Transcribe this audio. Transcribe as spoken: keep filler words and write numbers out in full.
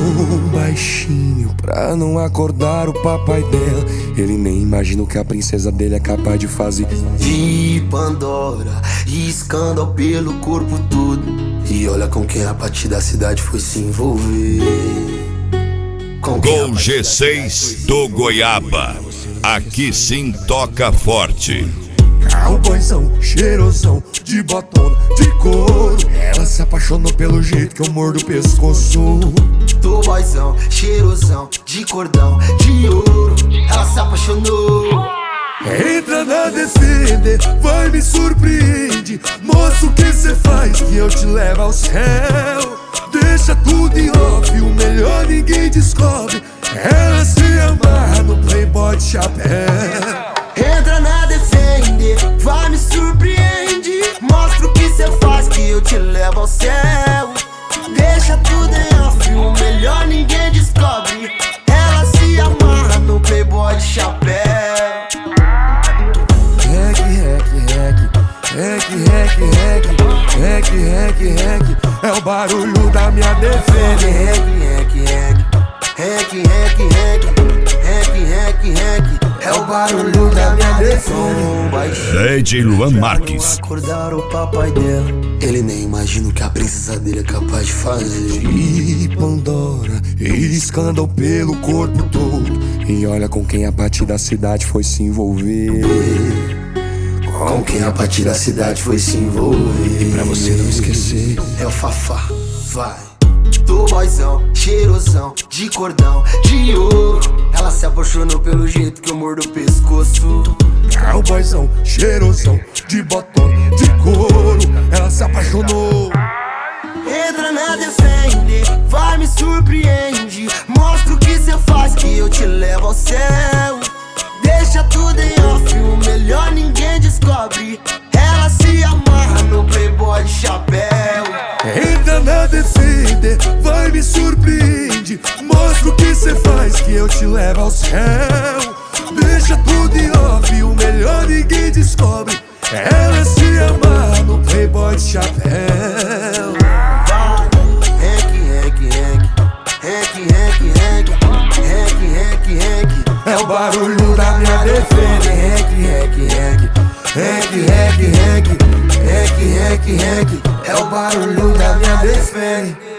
baixinho pra não acordar o papai dela. Ele nem imagina o que a princesa dele é capaz de fazer. De Pandora e escândalo pelo corpo todo. E olha com quem a partir da cidade foi se envolver. Com G seis do Goiaba. Aqui sim toca forte. Cowboyzão, cheirosão, de botona, de couro. Ela se apaixonou pelo jeito que eu mordo o pescoço. Do boyzão, cheirosão, de cordão, de ouro. Ela se apaixonou. Entra na Defender, vai me surpreende. Mostra o que cê faz que eu te levo ao céu. Deixa tudo em off, o melhor ninguém descobre. Ela se amarra no Playboy de chapéu. Entra na Defender, vai me surpreende. Mostra o que cê faz que eu te levo ao céu. Deixa tudo em off, o melhor ninguém descobre. Ela se amarra no Playboy de chapéu. Rec, rec, rec, rec, rec, rec, rec, rec, rec. É o barulho da minha Defender. Rec, rec, rec, rec, rec, rec, rec, rec, rec. É o barulho da minha Defender. D J Luan Marques. Acordar o papai dela. Ele nem imagina o que a princesa dele é capaz de fazer. De Pandora e escândalo pelo corpo todo. E olha com quem a partir da cidade foi se envolver. Com quem a partir da cidade foi se envolver. E pra você não esquecer, é o Fafá, vai. Do boyzão, cheirosão, de cordão, de ouro. Ela se apaixonou pelo jeito que eu mordo o pescoço. Cowboyzão, cheirosão, de botão, de couro. Ela se apaixonou. Entra na Defender, vai me surpreende. Mostra o que cê faz que eu te levo ao céu. Deixa tudo em off, o melhor ninguém descobre. Ela se amarra no Playboy de chapéu. Entra na Defender, vai me surpreende. Mostra o que cê faz que eu te levo ao céu. Deixa tudo em off, o melhor ninguém descobre. Ela se amarra no Playboy de chapéu. Rec, rec, rec, rec, rec, rec, rec, rec, rec. É o barulho da minha Defender. Rec, rec, rec, rec, rec, rec, rec, rec, rec. É o barulho da minha Defender.